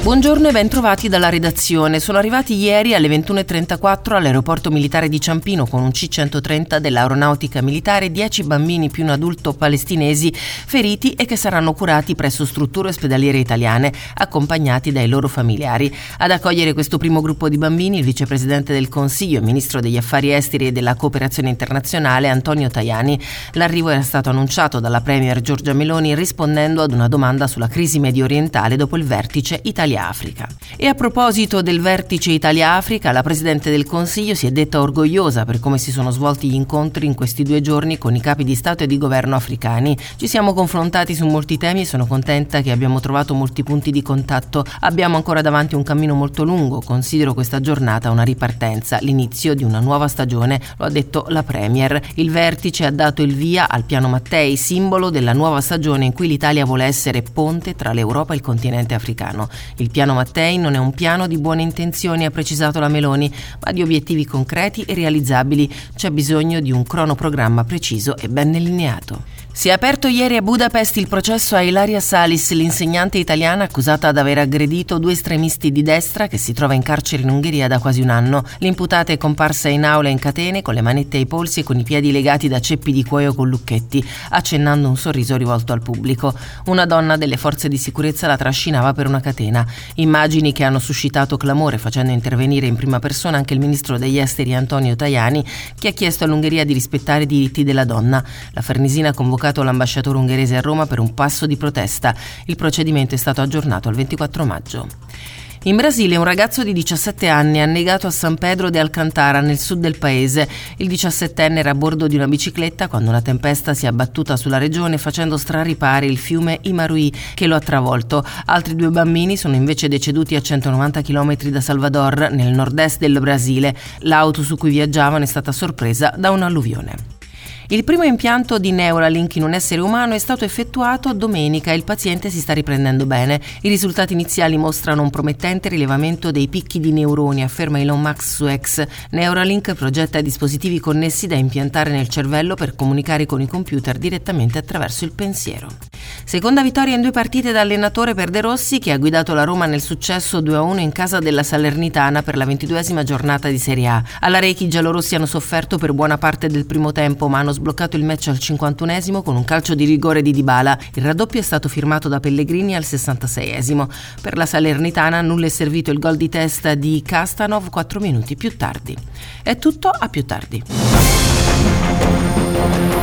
Buongiorno e ben trovati dalla redazione. Sono arrivati ieri alle 21.34 all'aeroporto militare di Ciampino con un C-130 dell'Aeronautica Militare 10 bambini più un adulto palestinesi feriti e che saranno curati presso strutture ospedaliere italiane, accompagnati dai loro familiari. Ad accogliere questo primo gruppo di bambini il vicepresidente del Consiglio e ministro degli affari esteri e della cooperazione internazionale Antonio Tajani. L'arrivo era stato annunciato dalla premier Giorgia Meloni rispondendo ad una domanda sulla crisi medio orientale dopo il vertice Italia-Africa. E a proposito del vertice Italia-Africa, la Presidente del Consiglio si è detta orgogliosa per come si sono svolti gli incontri in questi 2 giorni con i capi di Stato e di governo africani. Ci siamo confrontati su molti temi e sono contenta che abbiamo trovato molti punti di contatto. Abbiamo ancora davanti un cammino molto lungo, considero questa giornata una ripartenza, l'inizio di una nuova stagione, lo ha detto la Premier. Il vertice ha dato il via al Piano Mattei, simbolo della nuova stagione in cui l'Italia vuole essere ponte tra l'Europa e il continente africano. Il Piano Mattei non è un piano di buone intenzioni, ha precisato la Meloni, ma di obiettivi concreti e realizzabili. C'è bisogno di un cronoprogramma preciso e ben delineato. Si è aperto ieri a Budapest il processo a Ilaria Salis, l'insegnante italiana accusata di aver aggredito 2 estremisti di destra che si trova in carcere in Ungheria da quasi un anno. L'imputata è comparsa in aula in catene, con le manette ai polsi e con i piedi legati da ceppi di cuoio con lucchetti, accennando un sorriso rivolto al pubblico. Una donna delle forze di sicurezza la trascinava per una catena. Immagini che hanno suscitato clamore, facendo intervenire in prima persona anche il ministro degli esteri Antonio Tajani, che ha chiesto all'Ungheria di rispettare i diritti della donna. La Farnesina ha convocato l'ambasciatore ungherese a Roma per un passo di protesta. Il procedimento è stato aggiornato al 24 maggio. In Brasile un ragazzo di 17 anni ha annegato a San Pedro de Alcantara, nel sud del paese. Il 17enne era a bordo di una bicicletta quando una tempesta si è abbattuta sulla regione facendo straripare il fiume Imaruí che lo ha travolto. Altri 2 bambini sono invece deceduti a 190 km da Salvador, nel nord-est del Brasile. L'auto su cui viaggiavano è stata sorpresa da un'alluvione. Il primo impianto di Neuralink in un essere umano è stato effettuato domenica e il paziente si sta riprendendo bene. I risultati iniziali mostrano un promettente rilevamento dei picchi di neuroni, afferma Elon Musk su X. Neuralink progetta dispositivi connessi da impiantare nel cervello per comunicare con i computer direttamente attraverso il pensiero. Seconda vittoria in 2 partite da allenatore per De Rossi, che ha guidato la Roma nel successo 2-1 in casa della Salernitana per la 22esima giornata di Serie A. Alla Rechi i giallorossi hanno sofferto per buona parte del primo tempo, ma hanno sbloccato il match al 51esimo con un calcio di rigore di Dybala. Il raddoppio è stato firmato da Pellegrini al 66esimo. Per la Salernitana nulla è servito il gol di testa di Kastanov 4 minuti più tardi. È tutto, a più tardi.